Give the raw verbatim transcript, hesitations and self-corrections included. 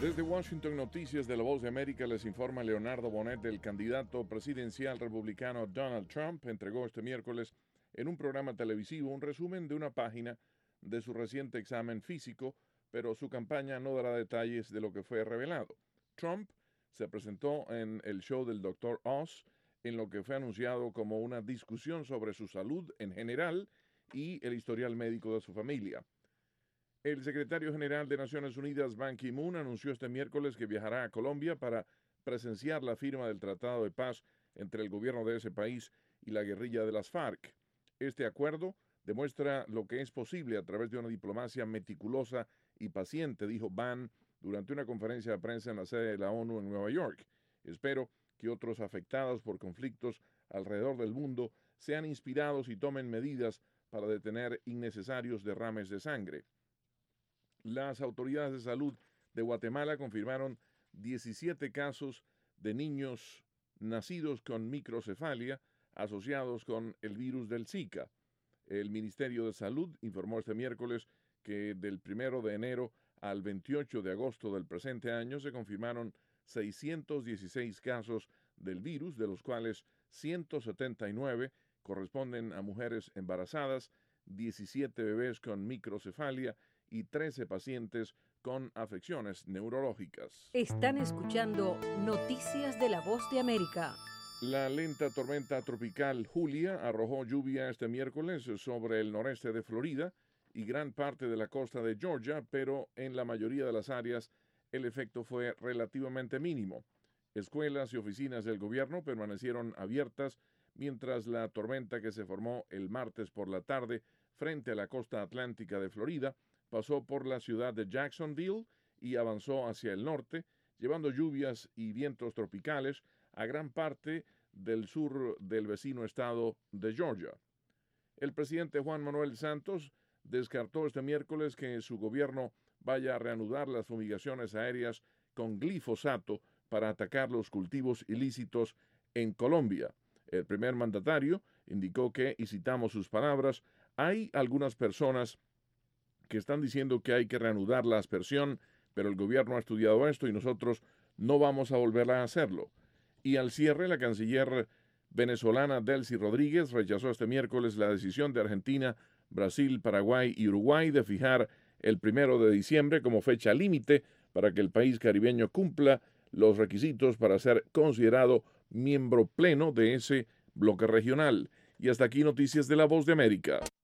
Desde Washington, Noticias de la Voz de América, les informa Leonardo Bonet. El candidato presidencial republicano Donald Trump entregó este miércoles en un programa televisivo un resumen de una página de su reciente examen físico, pero su campaña no dará detalles de lo que fue revelado. Trump se presentó en el show del doctor Oz, en lo que fue anunciado como una discusión sobre su salud en general y el historial médico de su familia. El secretario general de Naciones Unidas, Ban Ki-moon, anunció este miércoles que viajará a Colombia para presenciar la firma del Tratado de Paz entre el gobierno de ese país y la guerrilla de las FARC. Este acuerdo demuestra lo que es posible a través de una diplomacia meticulosa y paciente, dijo Ban durante una conferencia de prensa en la sede de la ONU en Nueva York. Espero que otros afectados por conflictos alrededor del mundo sean inspirados y tomen medidas para detener innecesarios derrames de sangre. Las autoridades de salud de Guatemala confirmaron diecisiete casos de niños nacidos con microcefalia asociados con el virus del Zika. El Ministerio de Salud informó este miércoles que del primero de enero al veintiocho de agosto del presente año se confirmaron seiscientos dieciséis casos del virus, de los cuales ciento setenta y nueve corresponden a mujeres embarazadas, diecisiete bebés con microcefalia y trece pacientes con afecciones neurológicas. Están escuchando Noticias de la Voz de América. La lenta tormenta tropical Julia arrojó lluvia este miércoles sobre el noreste de Florida y gran parte de la costa de Georgia, pero en la mayoría de las áreas el efecto fue relativamente mínimo. Escuelas y oficinas del gobierno permanecieron abiertas mientras la tormenta que se formó el martes por la tarde frente a la costa atlántica de Florida pasó por la ciudad de Jacksonville y avanzó hacia el norte, llevando lluvias y vientos tropicales a gran parte del sur del vecino estado de Georgia. El presidente Juan Manuel Santos descartó este miércoles que su gobierno vaya a reanudar las fumigaciones aéreas con glifosato para atacar los cultivos ilícitos en Colombia. El primer mandatario indicó que, y citamos sus palabras, hay algunas personas que están diciendo que hay que reanudar la aspersión, pero el gobierno ha estudiado esto y nosotros no vamos a volver a hacerlo. Y al cierre, la canciller venezolana Delcy Rodríguez rechazó este miércoles la decisión de Argentina, Brasil, Paraguay y Uruguay de fijar el primero de diciembre como fecha límite para que el país caribeño cumpla los requisitos para ser considerado miembro pleno de ese bloque regional. Y hasta aquí Noticias de la Voz de América.